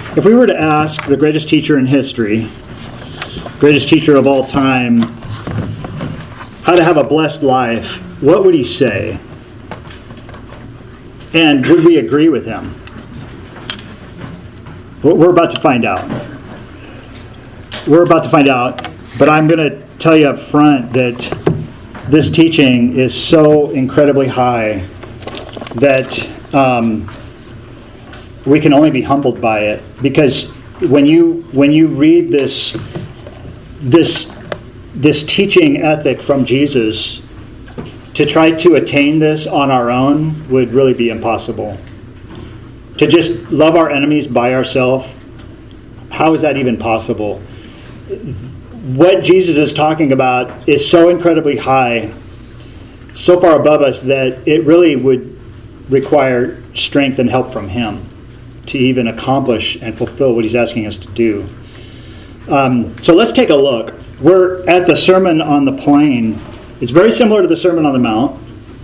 If we were to ask the greatest teacher in history, greatest teacher of all time, how to have a blessed life, what would he say? And would we agree with him? Well, we're about to find out. We're about to find out, but I'm going to tell you up front that this teaching is so incredibly high that we can only be humbled by it. Because when you read this teaching ethic from Jesus, to try to attain this on our own would really be impossible. To just love our enemies by ourselves, how is that even possible? What Jesus is talking about is so incredibly high, so far above us, that it really would require strength and help from him to even accomplish and fulfill what he's asking us to do. So let's take a look. We're at the Sermon on the Plain. It's very similar to the Sermon on the Mount.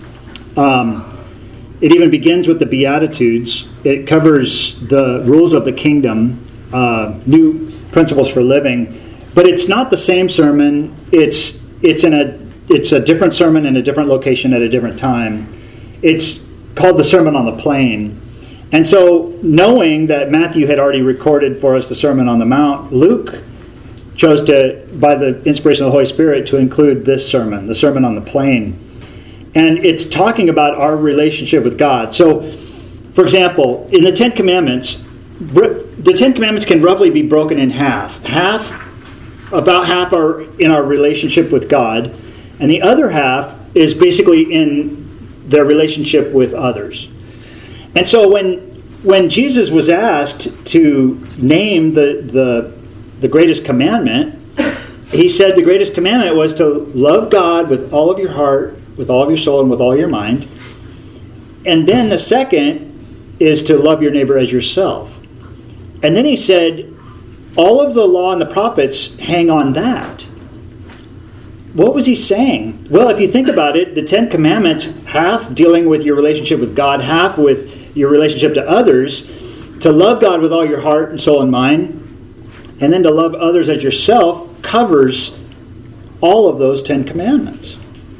It even begins with the Beatitudes. It covers the rules of the kingdom, new principles for living. But it's not the same sermon. It's a different sermon in a different location at a different time. It's called the Sermon on the Plain. And so, knowing that Matthew had already recorded for us the Sermon on the Mount, Luke chose to, by the inspiration of the Holy Spirit, to include this sermon, the Sermon on the Plain. And it's talking about our relationship with God. So, for example, in the Ten Commandments, the Ten Commandments can roughly be broken in half. About half are in our relationship with God, and the other half is basically in their relationship with others. And so when Jesus was asked to name the greatest commandment, he said the greatest commandment was to love God with all of your heart, with all of your soul, and with all your mind. And then the second is to love your neighbor as yourself. And then he said, all of the law and the prophets hang on that. What was he saying? Well, if you think about it, the Ten Commandments, half dealing with your relationship with God, half with your relationship to others, to love God with all your heart and soul and mind, and then to love others as yourself, covers all of those Ten Commandments.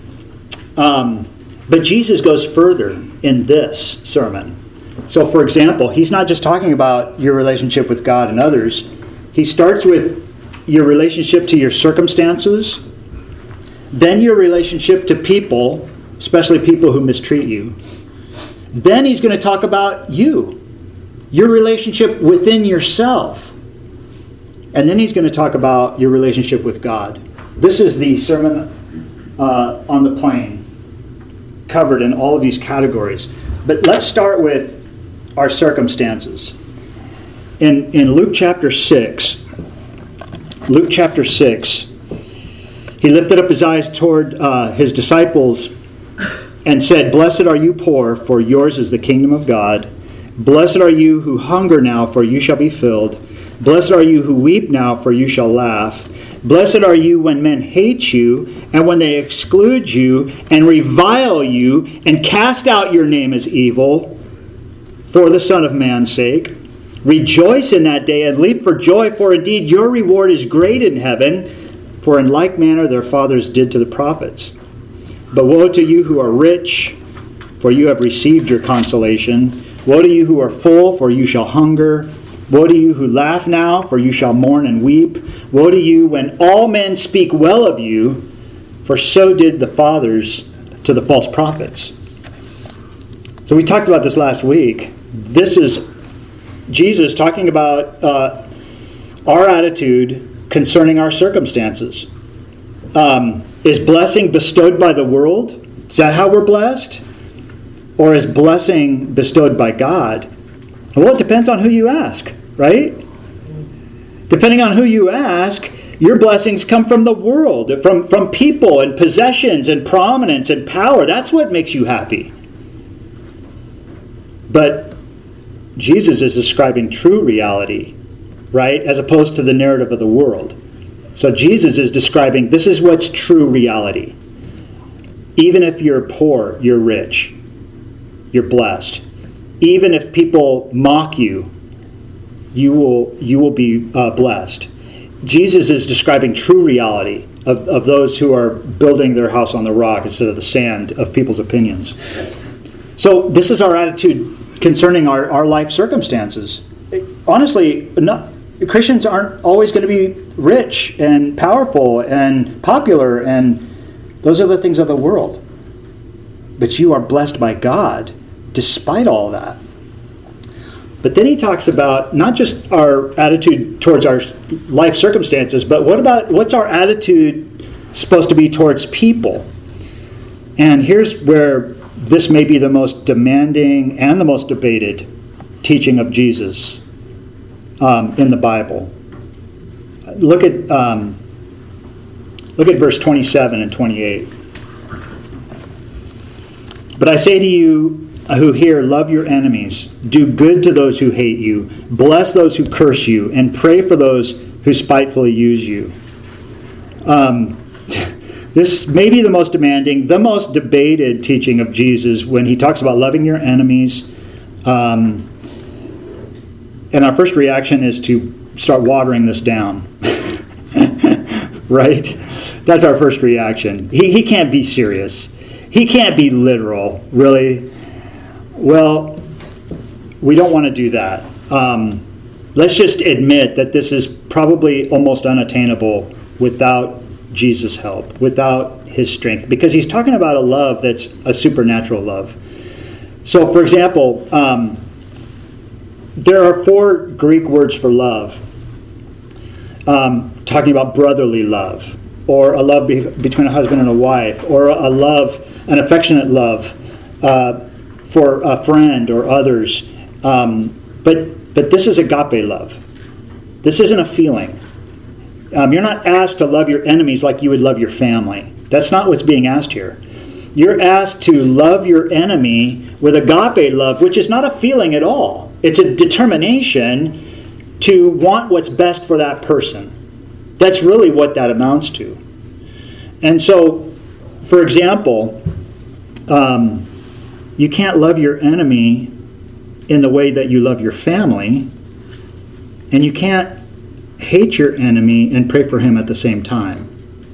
But Jesus goes further in this sermon. So, for example, he's not just talking about your relationship with God and others. He starts with your relationship to your circumstances, then your relationship to people, especially people who mistreat you. Then he's going to talk about you, your relationship within yourself. And then he's going to talk about your relationship with God. This is the Sermon on the Plain, covered in all of these categories. But let's start with our circumstances. In Luke chapter 6, he lifted up his eyes toward his disciples and said, "Blessed are you poor, for yours is the kingdom of God. Blessed are you who hunger now, for you shall be filled. Blessed are you who weep now, for you shall laugh. Blessed are you when men hate you, and when they exclude you, and revile you, and cast out your name as evil, for the Son of Man's sake. Rejoice in that day, and leap for joy, for indeed your reward is great in heaven, for in like manner their fathers did to the prophets. But woe to you who are rich, for you have received your consolation. Woe to you who are full, for you shall hunger. Woe to you who laugh now, for you shall mourn and weep. Woe to you when all men speak well of you, for so did the fathers to the false prophets." So we talked about this last week. This is Jesus talking about our attitude concerning our circumstances. Is blessing bestowed by the world? Is that how we're blessed? Or is blessing bestowed by God? Well, it depends on who you ask, right? Depending on who you ask, your blessings come from the world, from people and possessions and prominence and power. That's what makes you happy. But Jesus is describing true reality, right? As opposed to the narrative of the world. So Jesus is describing, this is what's true reality. Even if you're poor, you're rich. You're blessed. Even if people mock you, you will be blessed. Jesus is describing true reality of those who are building their house on the rock instead of the sand of people's opinions. So this is our attitude concerning our life circumstances. Honestly, Christians aren't always going to be rich and powerful and popular, and those are the things of the world. But you are blessed by God despite all that. But then he talks about not just our attitude towards our life circumstances, but what's our attitude supposed to be towards people? And here's where this may be the most demanding and the most debated teaching of Jesus in the Bible. Look at verse 27 and 28. But I say to you who hear, love your enemies, do good to those who hate you, bless those who curse you, and pray for those who spitefully use you. This may be the most demanding, the most debated teaching of Jesus when he talks about loving your enemies. And our first reaction is to start watering this down. Right? That's our first reaction. He can't be serious. He can't be literal, really. Well, we don't want to do that. Let's just admit that this is probably almost unattainable without Jesus' help, without his strength, because he's talking about a love that's a supernatural love. So, for example, there are 4 Greek words for love, talking about brotherly love, or a love between a husband and a wife, or an affectionate love for a friend or others. But this is agape love. This isn't a feeling. You're not asked to love your enemies like you would love your family. That's not what's being asked here. You're asked to love your enemy with agape love, which is not a feeling at all. It's a determination to want what's best for that person. That's really what that amounts to. And so, for example, you can't love your enemy in the way that you love your family, and you can't hate your enemy and pray for him at the same time.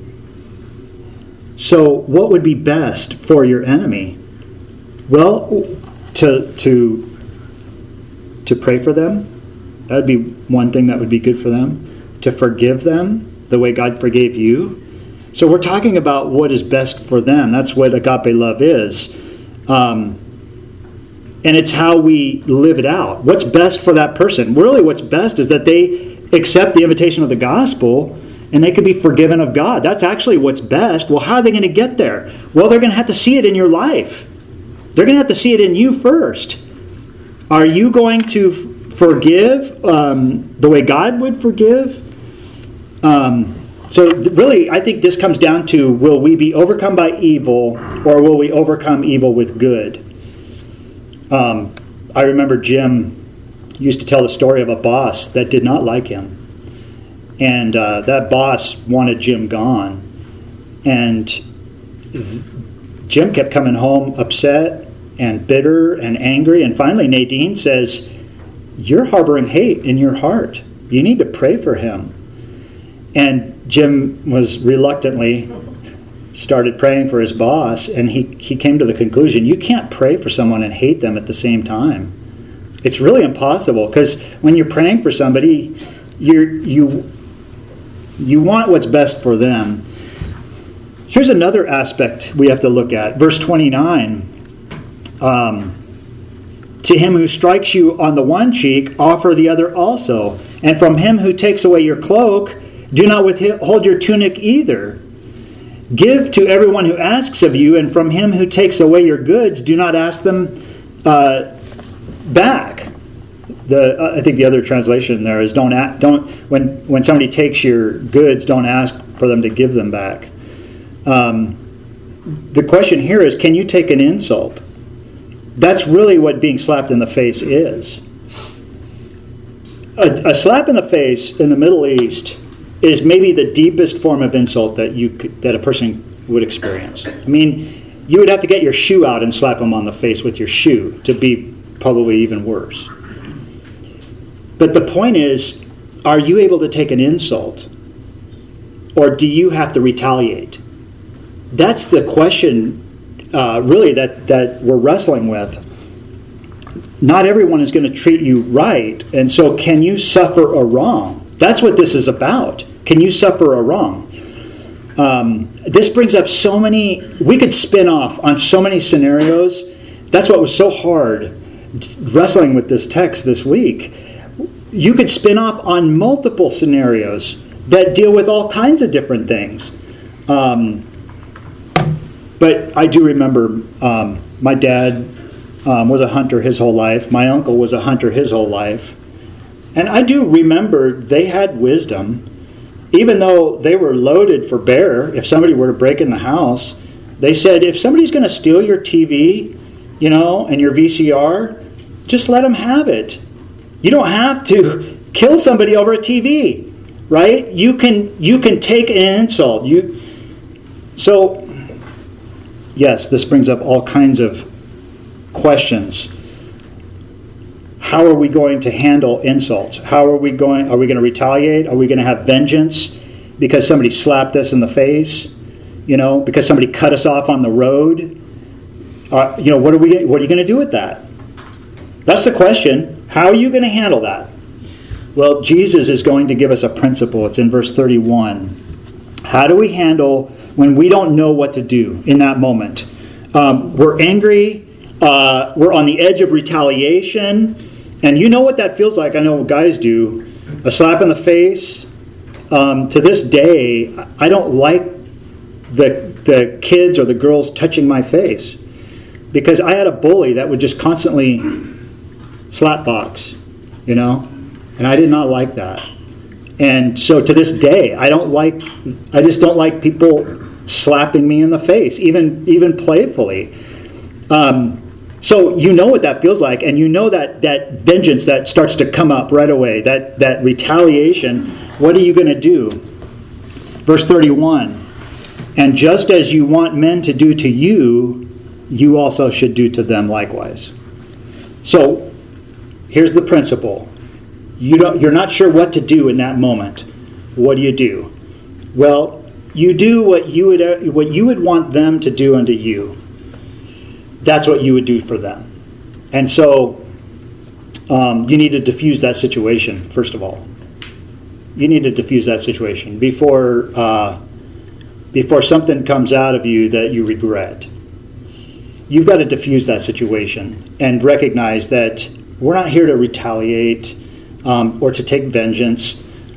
So what would be best for your enemy? Well, to pray for them. That would be one thing that would be good for them. To forgive them the way God forgave you. So we're talking about what is best for them. That's what agape love is. And it's how we live it out. What's best for that person? Really what's best is that they accept the invitation of the gospel and they could be forgiven of God. That's actually what's best. Well, how are they going to get there? Well, they're going to have to see it in your life. They're going to have to see it in you first. Are you going to forgive the way God would forgive? So really, I think this comes down to, will we be overcome by evil, or will we overcome evil with good? I remember Jim used to tell the story of a boss that did not like him. And that boss wanted Jim gone. And Jim kept coming home upset and bitter and angry. And finally Nadine says, "You're harboring hate in your heart. You need to pray for him." And Jim was reluctantly started praying for his boss, and he came to the conclusion, you can't pray for someone and hate them at the same time. It's really impossible, because when you're praying for somebody, you want what's best for them. Here's another aspect we have to look at. Verse 29. To him who strikes you on the one cheek, offer the other also. And from him who takes away your cloak, do not withhold your tunic either. Give to everyone who asks of you, and from him who takes away your goods, do not ask them back. I think the other translation there is when somebody takes your goods, don't ask for them to give them back. The question here is, can you take an insult? That's really what being slapped in the face is. A slap in the face in the Middle East is maybe the deepest form of insult that a person would experience. I mean, you would have to get your shoe out and slap them on the face with your shoe to be probably even worse. But the point is, are you able to take an insult? Or do you have to retaliate? That's the question, really, that we're wrestling with. Not everyone is going to treat you right, and so can you suffer a wrong? That's what this is about. Can you suffer a wrong? This brings up so many, we could spin off on so many scenarios. That's what was so hard wrestling with this text this week. You could spin off on multiple scenarios that deal with all kinds of different things. But I do remember my dad was a hunter his whole life. My uncle was a hunter his whole life. And I do remember they had wisdom. Even though they were loaded for bear, if somebody were to break in the house, they said, if somebody's going to steal your TV, and your VCR, just let them have it. You don't have to kill somebody over a TV, right? You can take an insult. So, yes, this brings up all kinds of questions. How are we going to handle insults? Are we going to retaliate? Are we going to have vengeance because somebody slapped us in the face? Because somebody cut us off on the road? What are you going to do with that? That's the question. How are you going to handle that? Well, Jesus is going to give us a principle. It's in verse 31. How do we handle when we don't know what to do in that moment? We're angry. We're on the edge of retaliation. And you know what that feels like. I know what guys do. A slap in the face. To this day, I don't like the kids or the girls touching my face. Because I had a bully that would just constantly slap box, and I did not like that. And so to this day, I just don't like people slapping me in the face, even playfully. So you know what that feels like, and you know that vengeance that starts to come up right away, that retaliation. What are you going to do? Verse 31, and just as you want men to do to you, you also should do to them likewise. So here's the principle. You're not sure what to do in that moment. What do? Well, you do what you would want them to do unto you. That's what you would do for them. And so you need to diffuse that situation, first of all. You need to diffuse that situation before something comes out of you that you regret. You've got to diffuse that situation and recognize that we're not here to retaliate or to take vengeance.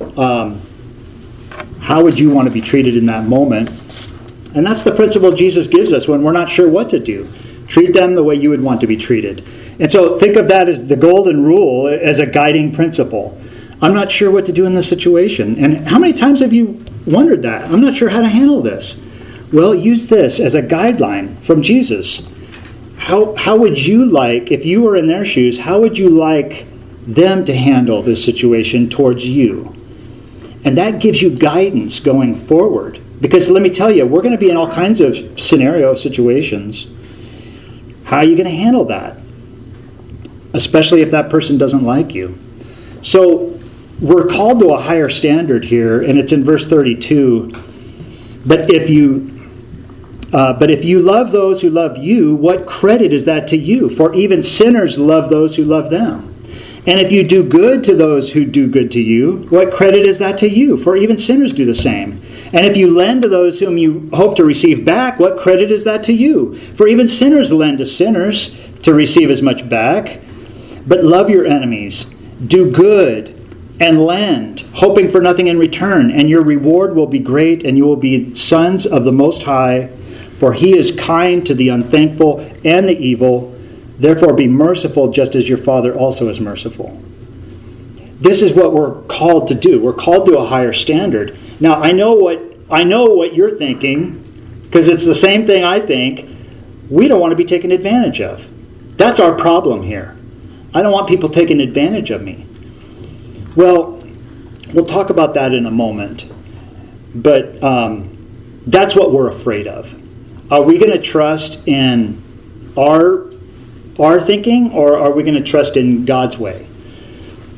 How would you want to be treated in that moment? And that's the principle Jesus gives us when we're not sure what to do. Treat them the way you would want to be treated. And so think of that as the golden rule, as a guiding principle. I'm not sure what to do in this situation. And how many times have you wondered that? I'm not sure how to handle this. Well, use this as a guideline from Jesus. How would you like, if you were in their shoes, how would you like them to handle this situation towards you? And that gives you guidance going forward. Because let me tell you, we're going to be in all kinds of scenario situations. How are you going to handle that? Especially if that person doesn't like you. So we're called to a higher standard here, and it's in verse 32. But if you love those who love you, what credit is that to you? For even sinners love those who love them. And if you do good to those who do good to you, what credit is that to you? For even sinners do the same. And if you lend to those whom you hope to receive back, what credit is that to you? For even sinners lend to sinners to receive as much back. But love your enemies, do good, and lend, hoping for nothing in return. And your reward will be great, and you will be sons of the Most High. For he is kind to the unthankful and the evil. Therefore be merciful just as your Father also is merciful. This is what we're called to do. We're called to a higher standard. Now, I know what you're thinking, because it's the same thing I think. We don't want to be taken advantage of. That's our problem here. I don't want people taking advantage of me. Well, we'll talk about that in a moment. But that's what we're afraid of. Are we going to trust in our thinking, or are we going to trust in God's way?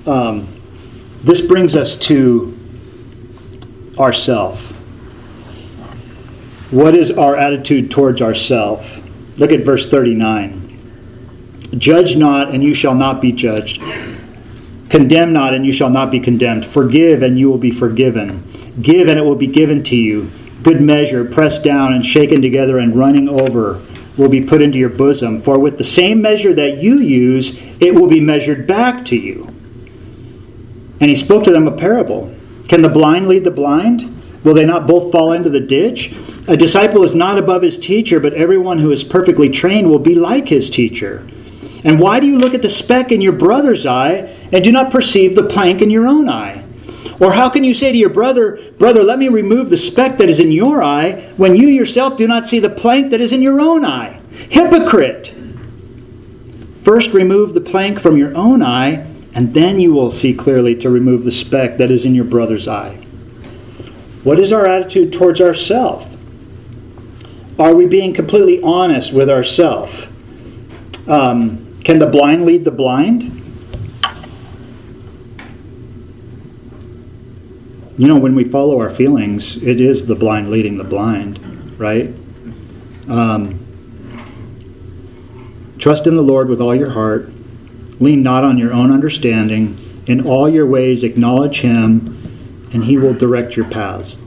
this brings us to ourself. What is our attitude towards ourself? Look at verse 39. Judge not, and you shall not be judged. Condemn not, and you shall not be condemned. Forgive, and you will be forgiven. Give, and it will be given to you. Good measure, pressed down and shaken together and running over, will be put into your bosom. For with the same measure that you use, it will be measured back to you. And he spoke to them a parable. Can the blind lead the blind? Will they not both fall into the ditch? A disciple is not above his teacher, but everyone who is perfectly trained will be like his teacher. And why do you look at the speck in your brother's eye and do not perceive the plank in your own eye? Or how can you say to your brother, Brother, let me remove the speck that is in your eye, when you yourself do not see the plank that is in your own eye? Hypocrite! First remove the plank from your own eye, and then you will see clearly to remove the speck that is in your brother's eye. What is our attitude towards ourselves? Are we being completely honest with ourselves? Can the blind lead the blind? You know, when we follow our feelings, it is the blind leading the blind, right? Trust in the Lord with all your heart. Lean not on your own understanding. In all your ways acknowledge Him, and He will direct your paths.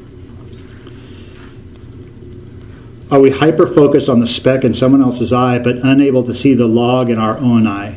Are we hyper-focused on the speck in someone else's eye, but unable to see the log in our own eye?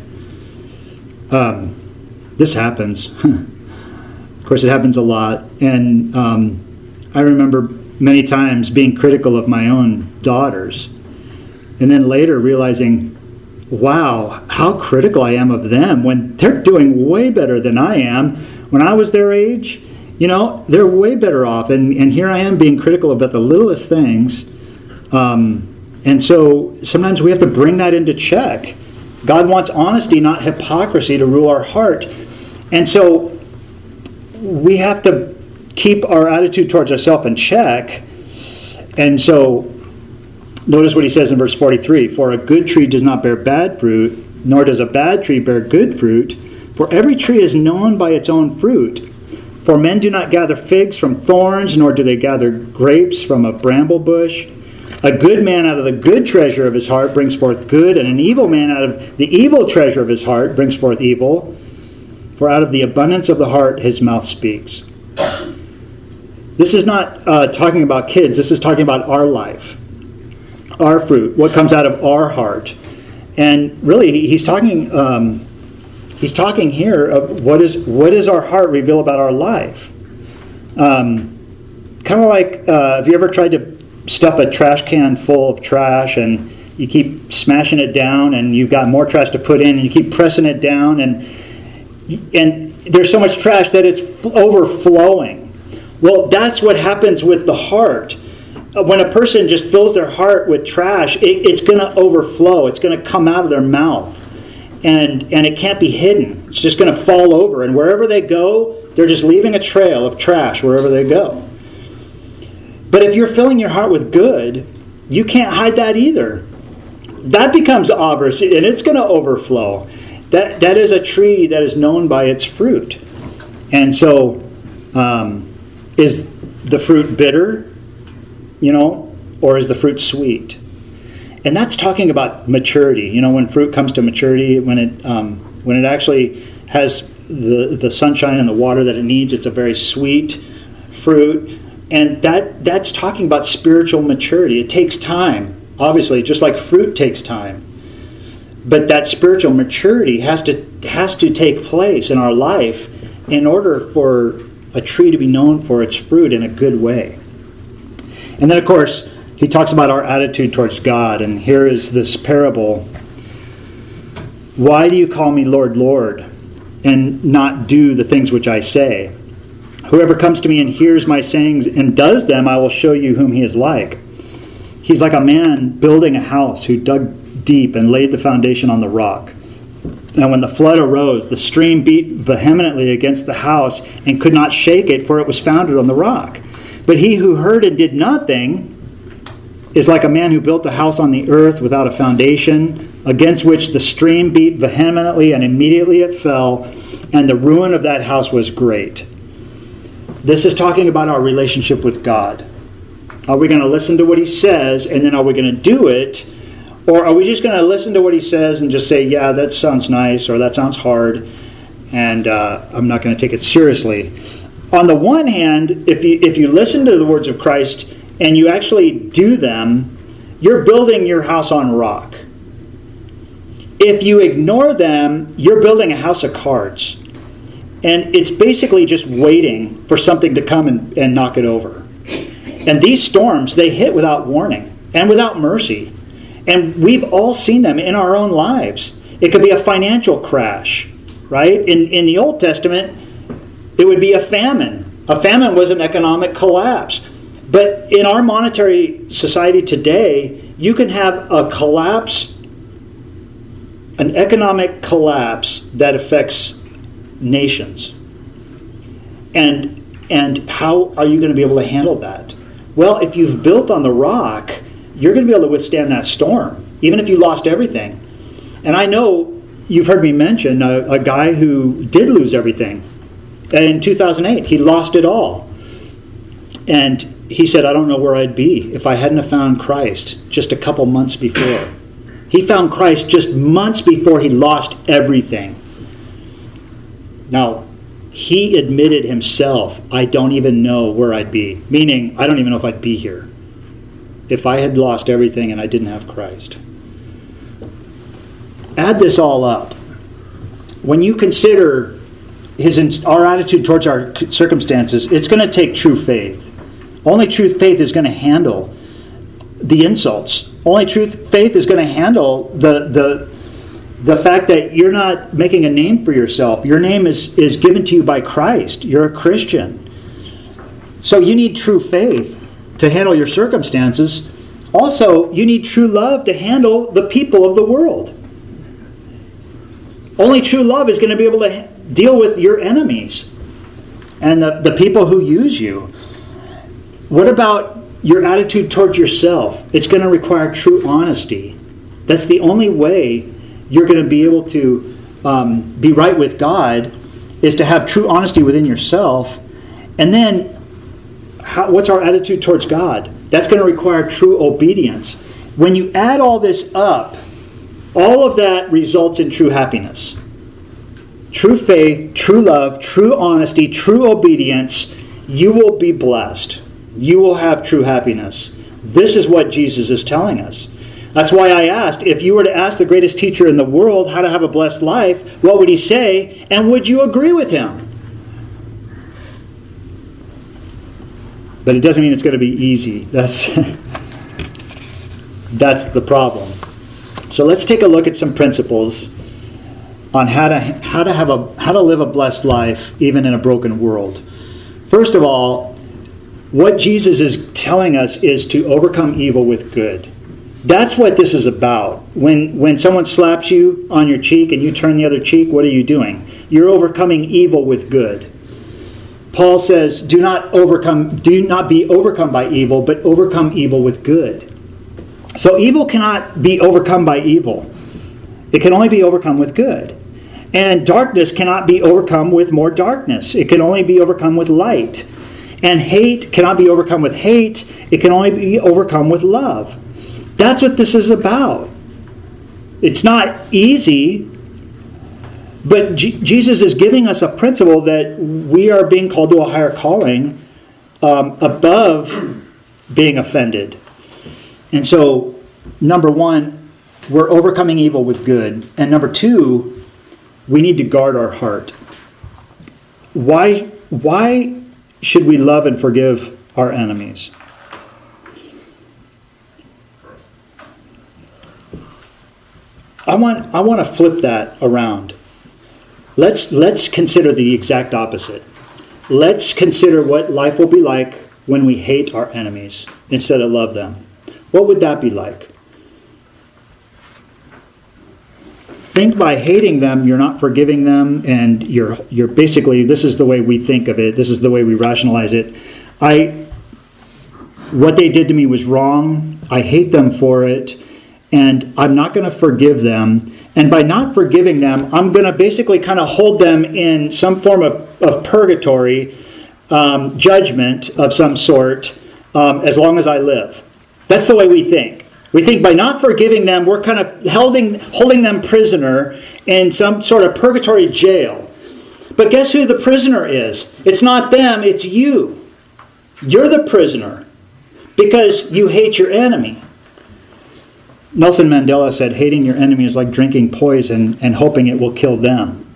This happens. Of course, it happens a lot. And I remember many times being critical of my own daughters, and then later realizing, wow, how critical I am of them when they're doing way better than I am. When I was their age, you know, they're way better off. And here I am being critical about the littlest things. And so sometimes we have to bring that into check. God wants honesty, not hypocrisy, to rule our heart. And so we have to keep our attitude towards ourselves in check. And so notice what he says in verse 43. For a good tree does not bear bad fruit, nor does a bad tree bear good fruit. For every tree is known by its own fruit. For men do not gather figs from thorns, nor do they gather grapes from a bramble bush. A good man out of the good treasure of his heart brings forth good, and an evil man out of the evil treasure of his heart brings forth evil. For out of the abundance of the heart his mouth speaks. This is not talking about kids. This is talking about our life, our fruit, what comes out of our heart. And really, he's talking here of what does our heart reveal about our life. Kind of like, have you ever tried to stuff a trash can full of trash and you keep smashing it down and you've got more trash to put in and you keep pressing it down and there's so much trash that it's overflowing. Well, that's what happens with the heart. When a person just fills their heart with trash, it's going to overflow. It's going to come out of their mouth. And it can't be hidden. It's just going to fall over. And wherever they go, they're just leaving a trail of trash wherever they go. But if you're filling your heart with good, you can't hide that either. That becomes obvious, and it's going to overflow. That is a tree that is known by its fruit. And so, is the fruit bitter, or is the fruit sweet? And that's talking about maturity. When fruit comes to maturity, when it actually has the sunshine and the water that it needs, it's a very sweet fruit. And that's talking about spiritual maturity. It takes time, obviously, just like fruit takes time. But that spiritual maturity has to take place in our life in order for a tree to be known for its fruit in a good way. And then, of course, he talks about our attitude towards God. And here is this parable. Why do you call me Lord, Lord, and not do the things which I say? Whoever comes to me and hears my sayings and does them, I will show you whom he is like. He's like a man building a house who dug deep and laid the foundation on the rock. And when the flood arose, the stream beat vehemently against the house and could not shake it, for it was founded on the rock. But he who heard and did nothing is like a man who built a house on the earth without a foundation. against which the stream beat vehemently, and immediately it fell, and the ruin of that house was great. This is talking about our relationship with God. Are we going to listen to what he says, and then are we going to do it? Or are we just going to listen to what he says and just say, yeah, that sounds nice, or that sounds hard, and I'm not going to take it seriously? On the one hand, if you listen to the words of Christ and you actually do them, you're building your house on rock. If you ignore them, you're building a house of cards. And it's basically just waiting for something to come and knock it over. And these storms, they hit without warning and without mercy. And we've all seen them in our own lives. It could be a financial crash, right? In the Old Testament, it would be a famine. A famine was an economic collapse. But in our monetary society today, you can have a collapse, an economic collapse that affects nations. And how are you going to be able to handle that? Well, if you've built on the rock, you're going to be able to withstand that storm, even if you lost everything. And I know you've heard me mention a guy who did lose everything. In 2008, he lost it all. And he said, I don't know where I'd be if I hadn't have found Christ just a couple months before. He found Christ just months before he lost everything. Now, he admitted himself, I don't even know where I'd be. Meaning, I don't even know if I'd be here if I had lost everything and I didn't have Christ. Add this all up. When you consider our attitude towards our circumstances, it's going to take true faith. Only true faith is going to handle the insults. Only true faith is going to handle the fact that you're not making a name for yourself. Your name is given to you by Christ. You're a Christian. So you need true faith to handle your circumstances. Also, you need true love to handle the people of the world. Only true love is going to be able to deal with your enemies and the people who use you. What about your attitude towards yourself? It's going to require true honesty. That's the only way you're going to be able to be right with God, is to have true honesty within yourself. And then, what's our attitude towards God? That's going to require true obedience. When you add all this up, all of that results in true happiness. True faith, true love, true honesty, true obedience. You will be blessed. You will have true happiness. This is what Jesus is telling us. That's why I asked, if you were to ask the greatest teacher in the world how to have a blessed life, what would he say? And would you agree with him? But it doesn't mean it's going to be easy. That's the problem. So let's take a look at some principles on how to live a blessed life even in a broken world. First of all, what Jesus is telling us is to overcome evil with good. That's what this is about. When someone slaps you on your cheek and you turn the other cheek, what are you doing? You're overcoming evil with good. Paul says, do not be overcome by evil, but overcome evil with good. So evil cannot be overcome by evil. It can only be overcome with good. And darkness cannot be overcome with more darkness. It can only be overcome with light. And hate cannot be overcome with hate. It can only be overcome with love. That's what this is about. It's not easy, but Jesus is giving us a principle that we are being called to a higher calling above being offended. And so, number one, we're overcoming evil with good. And number two, we need to guard our heart. Why should we love and forgive our enemies? I want to flip that around. Let's consider the exact opposite. Let's consider what life will be like when we hate our enemies instead of love them. What would that be like? Think by hating them, you're not forgiving them, and you're basically, this is the way we think of it, this is the way we rationalize it. What they did to me was wrong, I hate them for it, and I'm not going to forgive them. And by not forgiving them, I'm going to basically kind of hold them in some form of purgatory, judgment of some sort, as long as I live. That's the way we think. We think by not forgiving them, we're kind of holding them prisoner in some sort of purgatory jail. But guess who the prisoner is? It's not them, it's you. You're the prisoner because you hate your enemy. Nelson Mandela said, hating your enemy is like drinking poison and hoping it will kill them.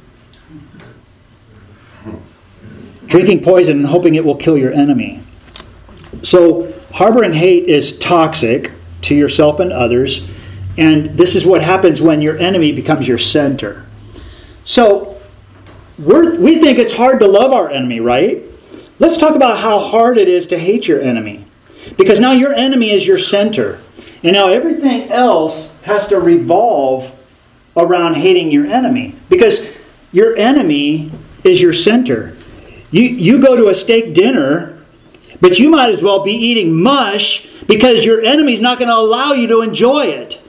Drinking poison and hoping it will kill your enemy. So, harboring hate is toxic to yourself and others, and this is what happens when your enemy becomes your center. So, we think it's hard to love our enemy, right? Let's talk about how hard it is to hate your enemy. Because now your enemy is your center. And now everything else has to revolve around hating your enemy. Because your enemy is your center. You go to a steak dinner, but you might as well be eating mush because your enemy's not going to allow you to enjoy it.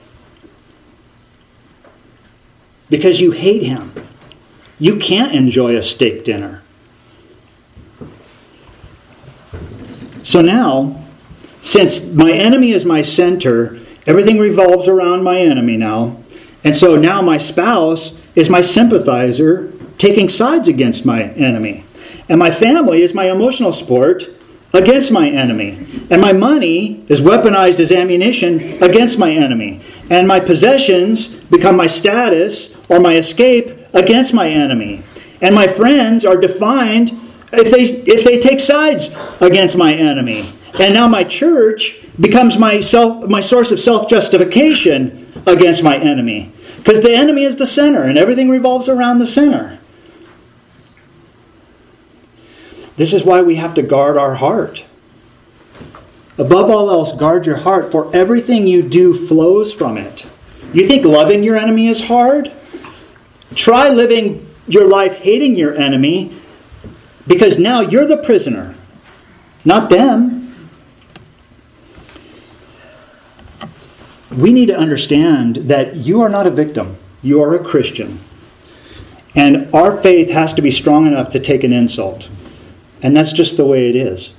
Because you hate him. You can't enjoy a steak dinner. So now, since my enemy is my center, everything revolves around my enemy now. And so now my spouse is my sympathizer, taking sides against my enemy. And my family is my emotional support against my enemy. And my money is weaponized as ammunition against my enemy. And my possessions become my status or my escape against my enemy. And my friends are defined if they take sides against my enemy. And now my church becomes my source of self-justification against my enemy. Because the enemy is the center, and everything revolves around the center. This is why we have to guard our heart. Above all else, guard your heart, for everything you do flows from it. You think loving your enemy is hard? Try living your life hating your enemy, because now you're the prisoner, not them. We need to understand that you are not a victim. You are a Christian. And our faith has to be strong enough to take an insult. And that's just the way it is.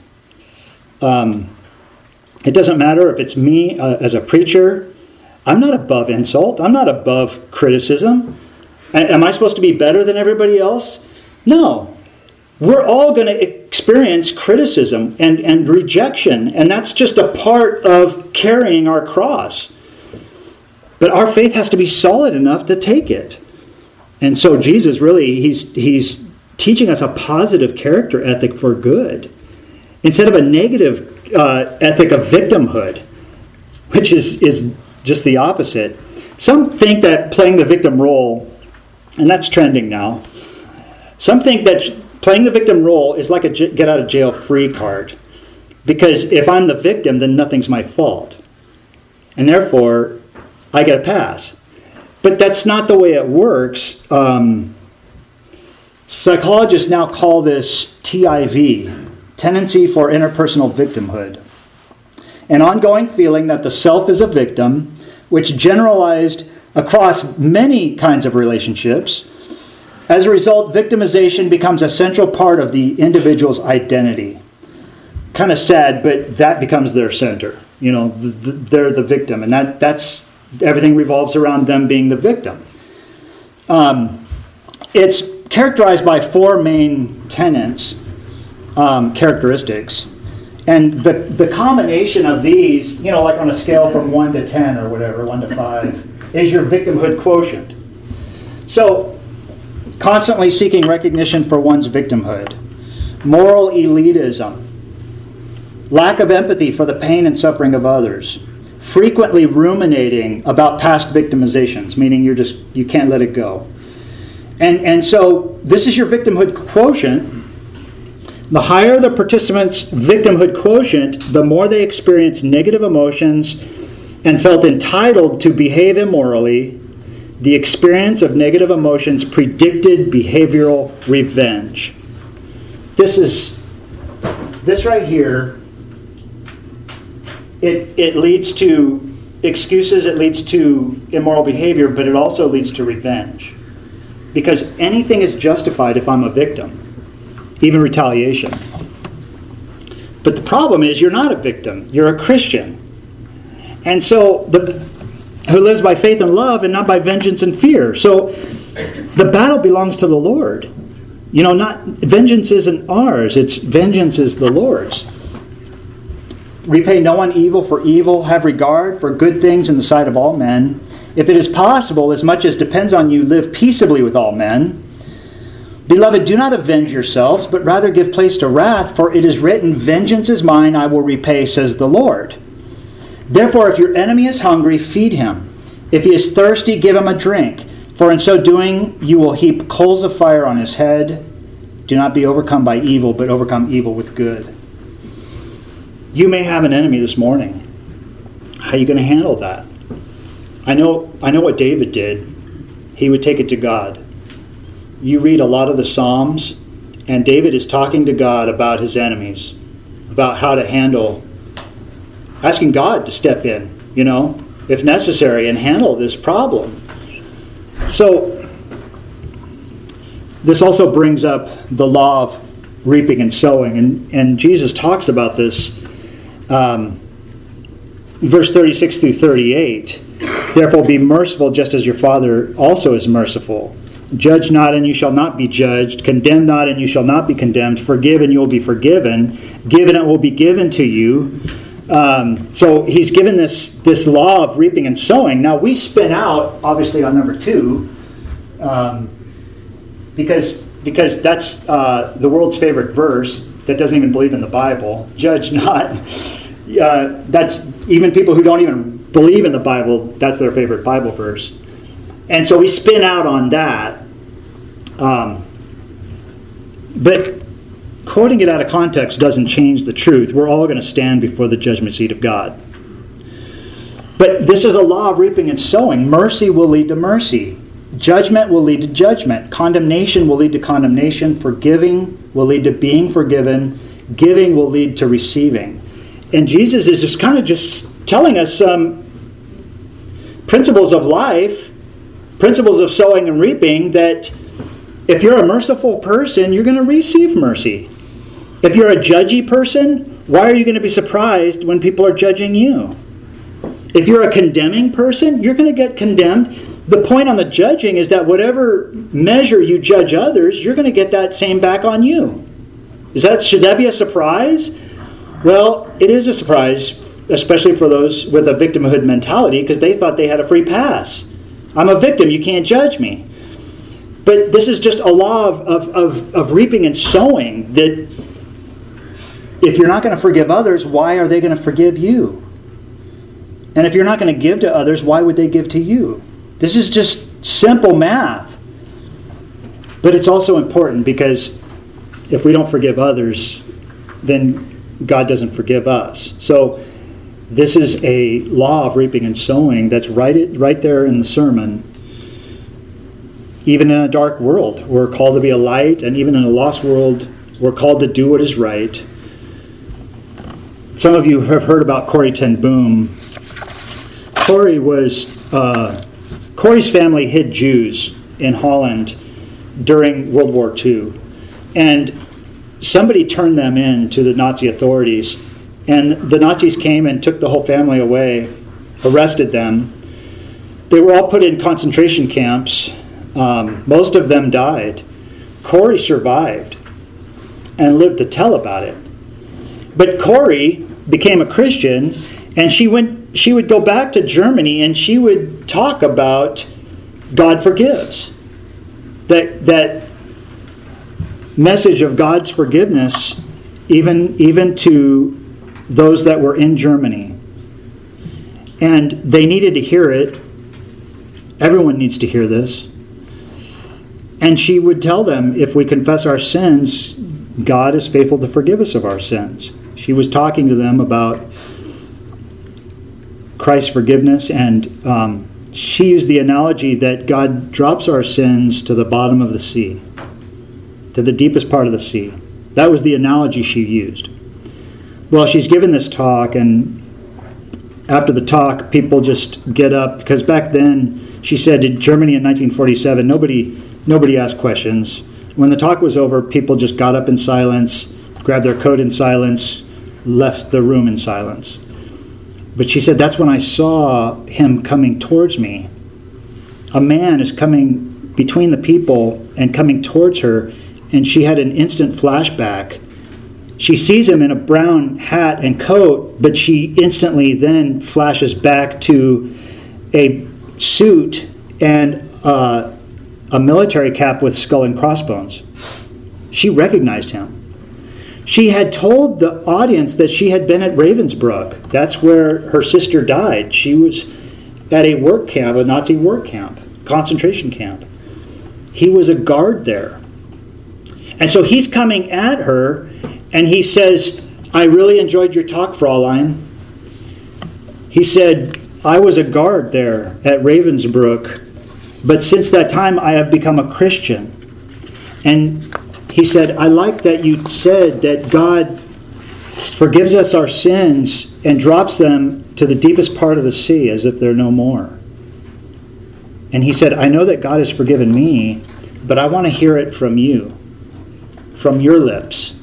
It doesn't matter if it's me as a preacher. I'm not above insult. I'm not above criticism. Am I supposed to be better than everybody else? No. We're all going to experience criticism and rejection. And that's just a part of carrying our cross. But our faith has to be solid enough to take it. And so Jesus really, he's teaching us a positive character ethic for good, instead of a negative ethic of victimhood, which is just the opposite. Some think that playing the victim role, and that's trending now, some think that playing the victim role is like a get-out-of-jail-free card. Because if I'm the victim, then nothing's my fault. And therefore, I get a pass. But that's not the way it works. Psychologists now call this TIV, tendency for interpersonal victimhood. An ongoing feeling that the self is a victim, which generalized across many kinds of relationships. As a result, victimization becomes a central part of the individual's identity. Kind of sad, but that becomes their center. You know, they're the victim, and that's everything revolves around them being the victim. It's characterized by four main tenets, characteristics. And the combination of these, you know, like on a scale from 1 to 10 or whatever, 1 to 5, is your victimhood quotient. So, constantly seeking recognition for one's victimhood. Moral elitism. Lack of empathy for the pain and suffering of others. Frequently ruminating about past victimizations, meaning you can't let it go. And so this is your victimhood quotient. The higher the participant's victimhood quotient, the more they experience negative emotions and felt entitled to behave immorally. The experience of negative emotions predicted behavioral revenge. This right here, it leads to excuses, it leads to immoral behavior, but it also leads to revenge. Because anything is justified if I'm a victim, even retaliation. But the problem is you're not a victim, you're a Christian. And so, who lives by faith and love and not by vengeance and fear. So, the battle belongs to the Lord. Not vengeance isn't ours, vengeance is the Lord's. Repay no one evil for evil, have regard for good things in the sight of all men. If it is possible, as much as depends on you, live peaceably with all men. Beloved, do not avenge yourselves, but rather give place to wrath, for it is written, vengeance is mine, I will repay, says the Lord. Therefore, if your enemy is hungry, feed him. If he is thirsty, give him a drink. For in so doing, you will heap coals of fire on his head. Do not be overcome by evil, but overcome evil with good. You may have an enemy this morning. How are you going to handle that? I know what David did. He would take it to God. You read a lot of the Psalms, and David is talking to God about his enemies, about how to handle, asking God to step in, if necessary, and handle this problem. So, this also brings up the law of reaping and sowing, and Jesus talks about this, verse 36 through 38. Therefore be merciful just as your Father also is merciful. Judge not, and you shall not be judged. Condemn not, and you shall not be condemned. Forgive, and you will be forgiven. Give, and it will be given to you. So he's given this law of reaping and sowing. Now we spin out, obviously, on number 2, because that's the world's favorite verse that doesn't even believe in the Bible. Judge not. That's even people who don't even believe in the Bible, that's their favorite Bible verse. And so we spin out on that. But quoting it out of context doesn't change the truth. We're all going to stand before the judgment seat of God. But this is a law of reaping and sowing. Mercy will lead to mercy. Judgment will lead to judgment. Condemnation will lead to condemnation. Forgiving will lead to being forgiven. Giving will lead to receiving. And Jesus is just kind of telling us some principles of life, principles of sowing and reaping, that if you're a merciful person, you're going to receive mercy. If you're a judgy person, why are you going to be surprised when people are judging you? If you're a condemning person, you're going to get condemned. The point on the judging is that whatever measure you judge others, you're going to get that same back on you. Should that be a surprise? Well, it is a surprise, especially for those with a victimhood mentality, because they thought they had a free pass. I'm a victim, you can't judge me. But this is just a law of reaping and sowing, that if you're not going to forgive others, why are they going to forgive you? And if you're not going to give to others, why would they give to you? This is just simple math. But it's also important, because if we don't forgive others, then God doesn't forgive us. So this is a law of reaping and sowing that's right there in the sermon. Even in a dark world, we're called to be a light, and even in a lost world, we're called to do what is right. Some of you have heard about Corrie ten Boom. Corrie's family hid Jews in Holland during World War II. And somebody turned them in to the Nazi authorities. And the Nazis came and took the whole family away, arrested them. They were all put in concentration camps. Most of them died. Corrie survived and lived to tell about it. But Corrie became a Christian, and she would go back to Germany and she would talk about God forgives. That message of God's forgiveness, even to those that were in Germany. And they needed to hear it. Everyone needs to hear this. And she would tell them, if we confess our sins, God is faithful to forgive us of our sins. She was talking to them about Christ's forgiveness, and she used the analogy that God drops our sins to the bottom of the sea, to the deepest part of the sea. That was the analogy she used. Well, she's given this talk, and after the talk, people just get up, because back then, she said, in Germany in 1947, nobody asked questions. When the talk was over, people just got up in silence, grabbed their coat in silence, left the room in silence. But she said, that's when I saw him coming towards me. A man is coming between the people and coming towards her, and she had an instant flashback. She sees him in a brown hat and coat, but she instantly then flashes back to a suit and a military cap with skull and crossbones. She recognized him. She had told the audience that she had been at Ravensbrück. That's where her sister died. She was at a work camp, a Nazi work camp, concentration camp. He was a guard there. And so he's coming at her, and he says, I really enjoyed your talk, Fraulein. He said, I was a guard there at Ravensbrück, but since that time I have become a Christian. And he said, I like that you said that God forgives us our sins and drops them to the deepest part of the sea as if they're no more. And he said, I know that God has forgiven me, but I want to hear it from you, from your lips.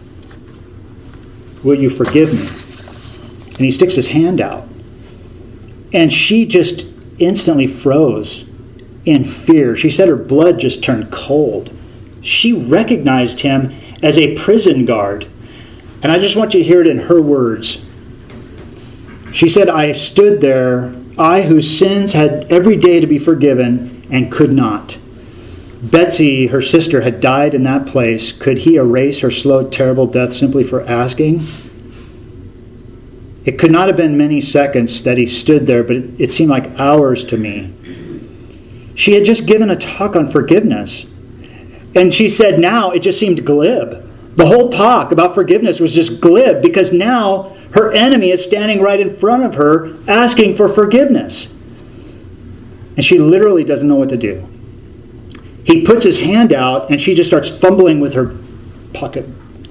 Will you forgive me? And he sticks his hand out. And she just instantly froze in fear. She said her blood just turned cold. She recognized him as a prison guard. And I just want you to hear it in her words. She said, I stood there, I whose sins had every day to be forgiven and could not. Betsy, her sister, had died in that place. Could he erase her slow, terrible death simply for asking? It could not have been many seconds that he stood there, but it seemed like hours to me. She had just given a talk on forgiveness. And she said now it just seemed glib. The whole talk about forgiveness was just glib because now her enemy is standing right in front of her asking for forgiveness. And she literally doesn't know what to do. He puts his hand out and she just starts fumbling with her pocket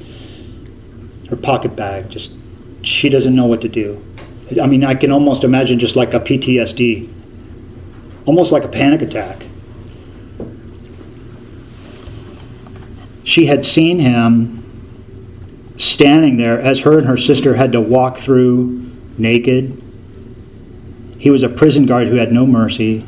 bag. She doesn't know what to do. I mean, I can almost imagine just like a PTSD. Almost like a panic attack. She had seen him standing there as her and her sister had to walk through naked. He was a prison guard who had no mercy.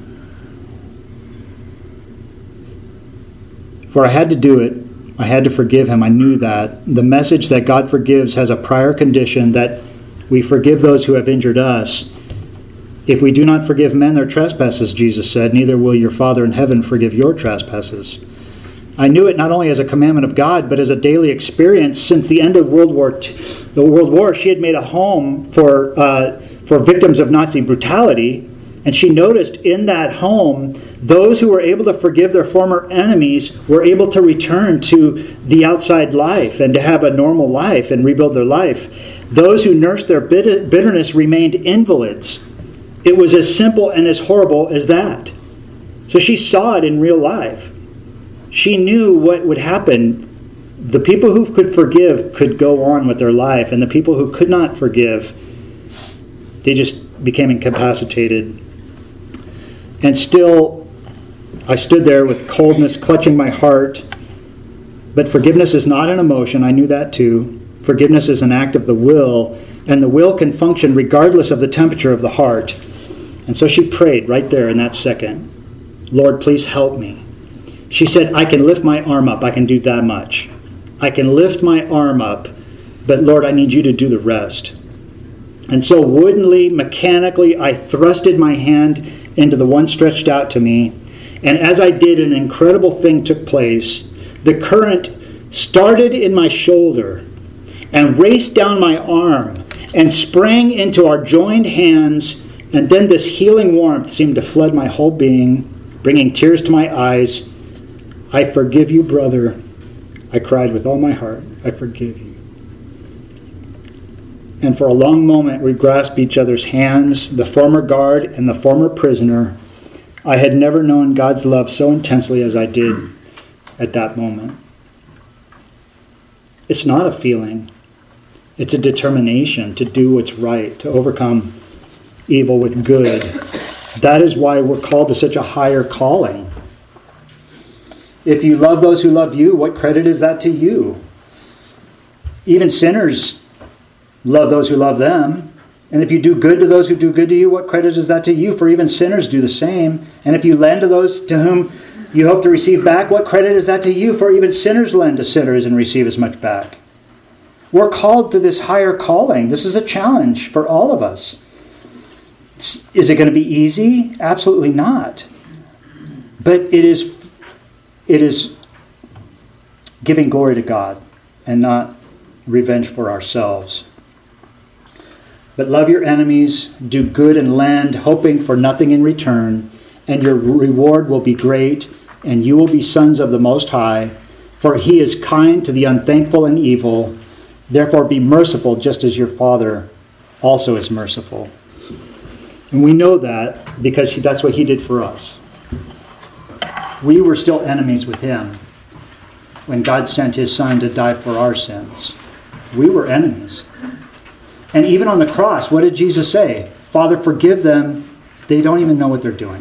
For I had to do it. I had to forgive him. I knew that. The message that God forgives has a prior condition that we forgive those who have injured us. If we do not forgive men their trespasses, Jesus said, neither will your Father in heaven forgive your trespasses. I knew it not only as a commandment of God, but as a daily experience. Since the end of the World War, she had made a home for victims of Nazi brutality, and she noticed in that home, those who were able to forgive their former enemies were able to return to the outside life and to have a normal life and rebuild their life. Those who nursed their bitterness remained invalids. It was as simple and as horrible as that. So she saw it in real life. She knew what would happen. The people who could forgive could go on with their life, and the people who could not forgive, they just became incapacitated. And still, I stood there with coldness clutching my heart. But forgiveness is not an emotion. I knew that too. Forgiveness is an act of the will, and the will can function regardless of the temperature of the heart. And so she prayed right there in that second, Lord, please help me. She said, I can lift my arm up. I can do that much. I can lift my arm up, but Lord, I need you to do the rest. And so woodenly, mechanically, I thrusted my hand into the one stretched out to me. And as I did, an incredible thing took place. The current started in my shoulder and raced down my arm and sprang into our joined hands. And then this healing warmth seemed to flood my whole being, bringing tears to my eyes. I forgive you, brother. I cried with all my heart. I forgive you. And for a long moment, we grasped each other's hands, the former guard and the former prisoner. I had never known God's love so intensely as I did at that moment. It's not a feeling. It's a determination to do what's right, to overcome evil with good. That is why we're called to such a higher calling. If you love those who love you, what credit is that to you? Even sinners love those who love them. And if you do good to those who do good to you, what credit is that to you? For even sinners do the same. And if you lend to those to whom you hope to receive back, what credit is that to you? For even sinners lend to sinners and receive as much back. We're called to this higher calling. This is a challenge for all of us. Is it going to be easy? Absolutely not. But it is giving glory to God and not revenge for ourselves. But love your enemies, do good and lend, hoping for nothing in return, and your reward will be great, and you will be sons of the Most High, for he is kind to the unthankful and evil. Therefore be merciful, just as your Father also is merciful. And we know that because that's what he did for us. We were still enemies with him when God sent his Son to die for our sins. We were enemies. And even on the cross, what did Jesus say? Father, forgive them. They don't even know what they're doing.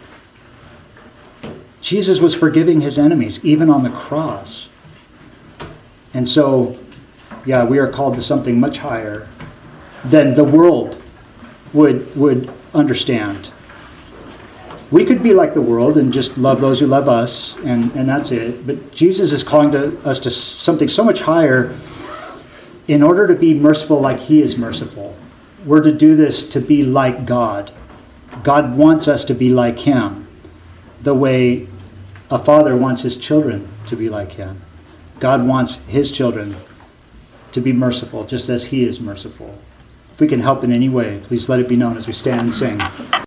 Jesus was forgiving his enemies, even on the cross. And so, yeah, we are called to something much higher than the world would understand. We could be like the world and just love those who love us, and that's it. But Jesus is calling us to something so much higher in order to be merciful like he is merciful. We're to do this to be like God. God wants us to be like him, the way a father wants his children to be like him. God wants his children to be merciful, just as he is merciful. If we can help in any way, please let it be known as we stand and sing.